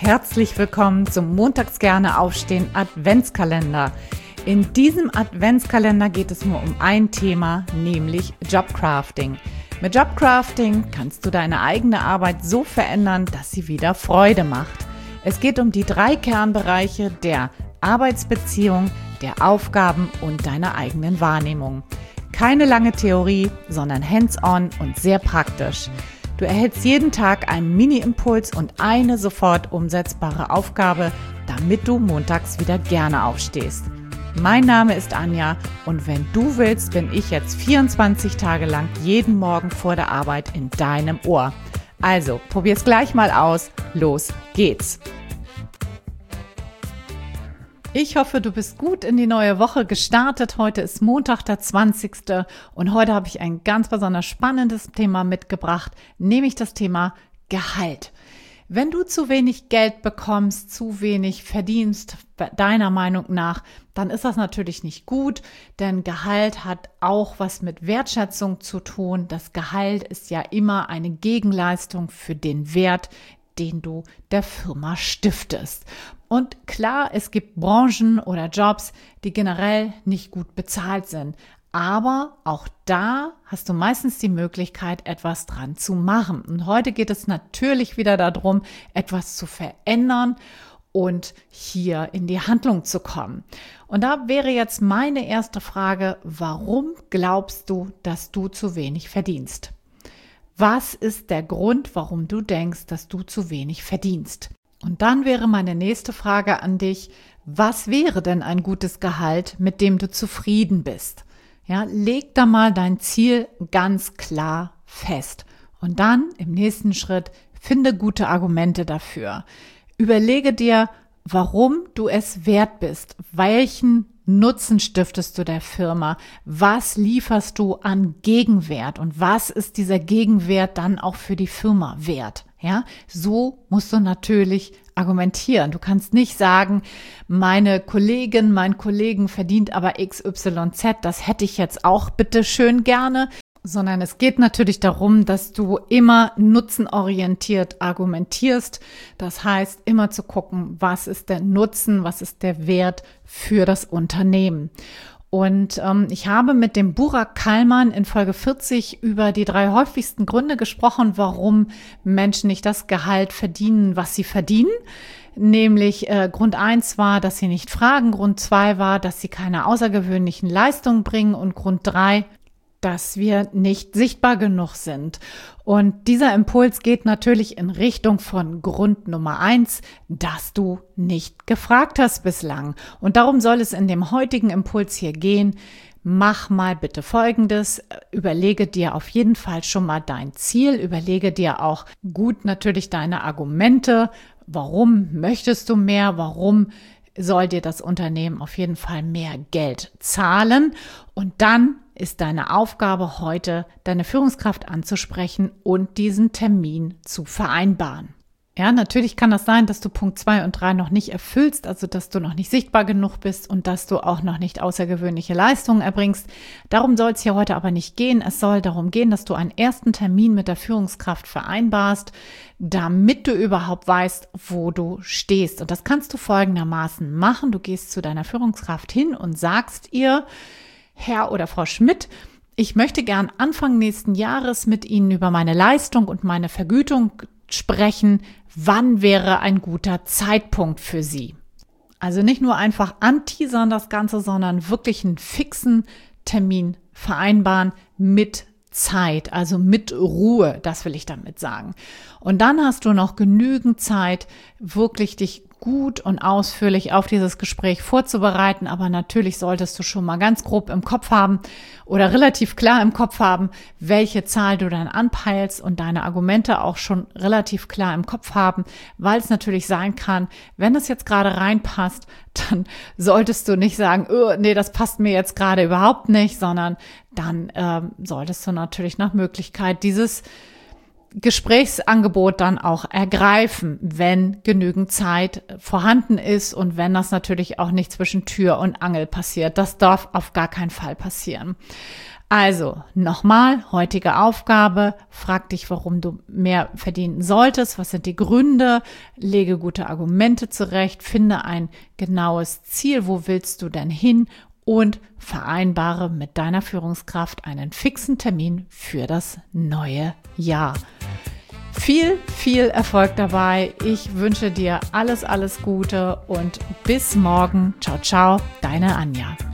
herzlich willkommen zum Montags gerne aufstehen Adventskalender. In diesem Adventskalender geht es nur um ein Thema, nämlich Jobcrafting. Mit Jobcrafting kannst du deine eigene Arbeit so verändern, dass sie wieder Freude macht. Es geht um die 3 Kernbereiche der Arbeitsbeziehung, der Aufgaben und deiner eigenen Wahrnehmung. Keine lange Theorie, sondern hands-on und sehr praktisch. Du erhältst jeden Tag einen Mini-Impuls und eine sofort umsetzbare Aufgabe, damit du montags wieder gerne aufstehst. Mein Name ist Anja und wenn du willst, bin ich jetzt 24 Tage lang jeden Morgen vor der Arbeit in deinem Ohr. Also, probier's gleich mal aus. Los geht's! Ich hoffe, du bist gut in die neue Woche gestartet. Heute ist Montag, der 20. Und heute habe ich ein ganz besonders spannendes Thema mitgebracht, nämlich das Thema Gehalt. Wenn du zu wenig Geld bekommst, zu wenig verdienst, deiner Meinung nach, dann ist das natürlich nicht gut, denn Gehalt hat auch was mit Wertschätzung zu tun. Das Gehalt ist ja immer eine Gegenleistung für den Wert, den du der Firma stiftest. Und klar, es gibt Branchen oder Jobs, die generell nicht gut bezahlt sind. Aber auch da hast du meistens die Möglichkeit, etwas dran zu machen. Und heute geht es natürlich wieder darum, etwas zu verändern und hier in die Handlung zu kommen. Und da wäre jetzt meine erste Frage, warum glaubst du, dass du zu wenig verdienst? Was ist der Grund, warum du denkst, dass du zu wenig verdienst? Und dann wäre meine nächste Frage an dich, was wäre denn ein gutes Gehalt, mit dem du zufrieden bist? Ja, leg da mal dein Ziel ganz klar fest. Und dann im nächsten Schritt finde gute Argumente dafür. Überlege dir, warum du es wert bist, welchen Nutzen stiftest du der Firma, was lieferst du an Gegenwert und was ist dieser Gegenwert dann auch für die Firma wert? Ja, so musst du natürlich argumentieren. Du kannst nicht sagen, meine Kollegin, mein Kollegen verdient aber XYZ, das hätte ich jetzt auch bitte schön gerne, sondern es geht natürlich darum, dass du immer nutzenorientiert argumentierst. Das heißt, immer zu gucken, was ist der Nutzen, was ist der Wert für das Unternehmen. Und ich habe mit dem Burak Kallman in Folge 40 über die 3 häufigsten Gründe gesprochen, warum Menschen nicht das Gehalt verdienen, was sie verdienen. Nämlich Grund 1 war, dass sie nicht fragen, Grund 2 war, dass sie keine außergewöhnlichen Leistungen bringen und Grund 3, dass wir nicht sichtbar genug sind. Und dieser Impuls geht natürlich in Richtung von Grund Nummer 1, dass du nicht gefragt hast bislang. Und darum soll es in dem heutigen Impuls hier gehen. Mach mal bitte Folgendes, überlege dir auf jeden Fall schon mal dein Ziel, überlege dir auch gut natürlich deine Argumente. Warum möchtest du mehr? Warum soll dir das Unternehmen auf jeden Fall mehr Geld zahlen? Und dann ist deine Aufgabe heute, deine Führungskraft anzusprechen und diesen Termin zu vereinbaren. Ja, natürlich kann das sein, dass du Punkt 2 und 3 noch nicht erfüllst, also dass du noch nicht sichtbar genug bist und dass du auch noch nicht außergewöhnliche Leistungen erbringst. Darum soll es hier heute aber nicht gehen. Es soll darum gehen, dass du einen ersten Termin mit der Führungskraft vereinbarst, damit du überhaupt weißt, wo du stehst. Und das kannst du folgendermaßen machen. Du gehst zu deiner Führungskraft hin und sagst ihr, Herr oder Frau Schmidt, ich möchte gern Anfang nächsten Jahres mit Ihnen über meine Leistung und meine Vergütung sprechen. Wann wäre ein guter Zeitpunkt für Sie? Also nicht nur einfach anteasern das Ganze, sondern wirklich einen fixen Termin vereinbaren mit Zeit, also mit Ruhe, das will ich damit sagen. Und dann hast du noch genügend Zeit, wirklich dich gut und ausführlich auf dieses Gespräch vorzubereiten, aber natürlich solltest du schon mal ganz grob im Kopf haben oder relativ klar im Kopf haben, welche Zahl du dann anpeilst und deine Argumente auch schon relativ klar im Kopf haben, weil es natürlich sein kann, wenn es jetzt gerade reinpasst, dann solltest du nicht sagen, oh, nee, das passt mir jetzt gerade überhaupt nicht, sondern dann solltest du natürlich nach Möglichkeit dieses Gesprächsangebot dann auch ergreifen, wenn genügend Zeit vorhanden ist und wenn das natürlich auch nicht zwischen Tür und Angel passiert. Das darf auf gar keinen Fall passieren. Also nochmal, heutige Aufgabe, frag dich, warum du mehr verdienen solltest, was sind die Gründe, lege gute Argumente zurecht, finde ein genaues Ziel, wo willst du denn hin und vereinbare mit deiner Führungskraft einen fixen Termin für das neue Jahr. Viel Erfolg dabei. Ich wünsche dir alles Gute und bis morgen. Ciao, ciao, deine Anja.